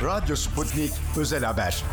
Radyo Sputnik Özel Haber.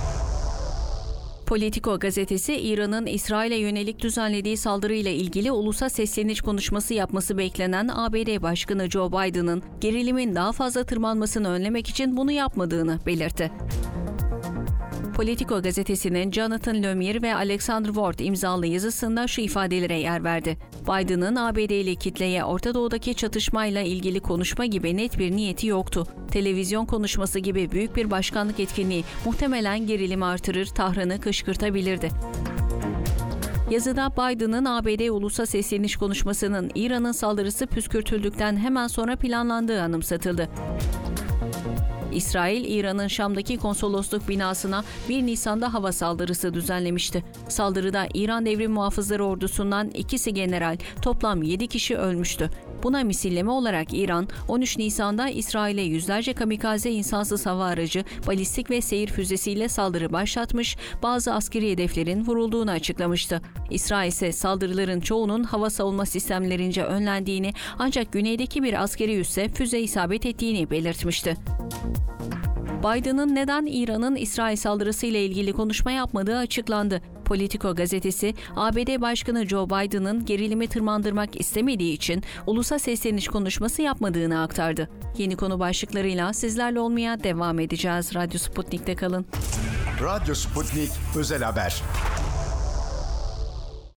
Politico gazetesi, İran'ın İsrail'e yönelik düzenlediği saldırıyla ilgili ulusa sesleniş konuşması yapması beklenen ABD Başkanı Joe Biden'ın gerilimin daha fazla tırmanmasını önlemek için bunu yapmadığını belirtti. Politico gazetesinin Jonathan Lemire ve Alexander Ward imzalı yazısında şu ifadelere yer verdi. Biden'ın ABD'li kitleye Orta Doğu'daki çatışmayla ilgili konuşma gibi net bir niyeti yoktu. Televizyon konuşması gibi büyük bir başkanlık etkinliği muhtemelen gerilimi artırır, tahrını kışkırtabilirdi. Yazıda Biden'ın ABD ulusa sesleniş konuşmasının İran'ın saldırısı püskürtüldükten hemen sonra planlandığı anımsatıldı. İsrail, İran'ın Şam'daki konsolosluk binasına 1 Nisan'da hava saldırısı düzenlemişti. Saldırıda İran Devrim Muhafızları Ordusu'ndan 2'si general, toplam 7 kişi ölmüştü. Buna misilleme olarak İran, 13 Nisan'da İsrail'e yüzlerce kamikaze insansız hava aracı, balistik ve seyir füzesiyle saldırı başlatmış, bazı askeri hedeflerin vurulduğunu açıklamıştı. İsrail ise saldırıların çoğunun hava savunma sistemlerince önlendiğini, ancak güneydeki bir askeri üsse füze isabet ettiğini belirtmişti. Biden'ın neden İran'ın İsrail saldırısıyla ilgili konuşma yapmadığı açıklandı. Politico gazetesi, ABD Başkanı Joe Biden'ın gerilimi tırmandırmak istemediği için ulusa sesleniş konuşması yapmadığını aktardı. Yeni konu başlıklarıyla sizlerle olmaya devam edeceğiz. Radyo Sputnik'te kalın. Radyo Sputnik Özel Haber.